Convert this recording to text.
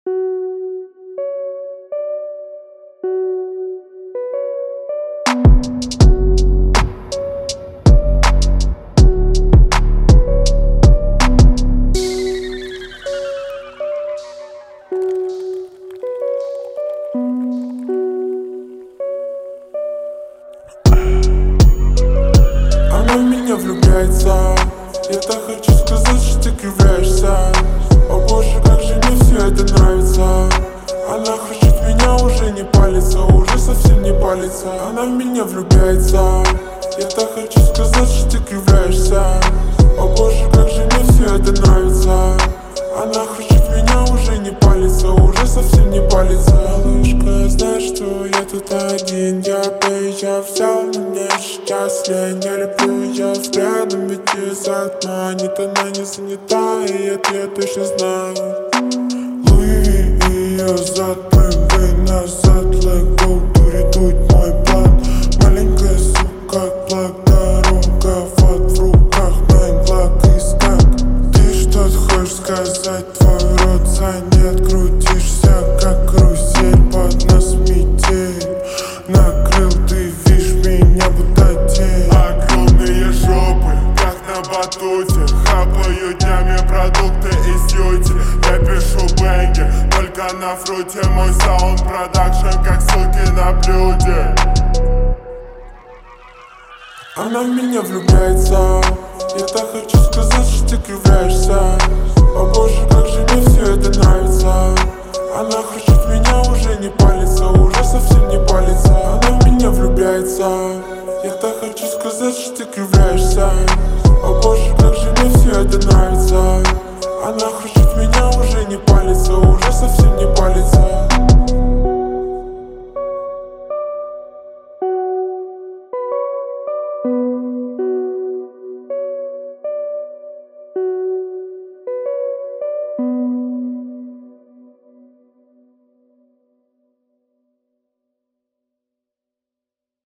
Она в меня влюбляется. Я так хочу сказать, что ты кривляешься. О боже, как же мне все это нравится. Она хочет меня, уже не палится, уже совсем не палится. Она в меня влюбляется. Я так хочу сказать, что ты кривляешься. О боже, как же мне все это нравится. Она хочет меня, уже не палится, уже совсем не палится. Малышка, знаешь, что я тут один. Я приезжал, взял на меня сейчас лень. Я люблю ее взглядом, ведь ее затманит. Она не занята, и это я точно знаю. Лови ее, запрыгай назад. Let go, дует мой план. Маленькая сука, плак, дорога вот в руках. Mein Glock ist как. Ты что-то хочешь сказать? Твой рот занят, крутишься как карусель. Под нас метель накрыл, ты видишь меня будто тень. Огромные жопы, как на батуте. Хапаю днями продукты из юти. Я пишу бэнгер, только на фруте. Мой саунд продакшн, как суки на блюде. Она в меня влюбляется. Я так хочу сказать, что ты кривляешься. О боже, как же мне все это нравится. Она хочет меня, уже не палится, уже совсем не палится. Она в меня влюбляется. Я так хочу сказать, что ты кривляешься. О боже, как же мне все это нравится. Она хочет меня, уже не палится, уже совсем не палится.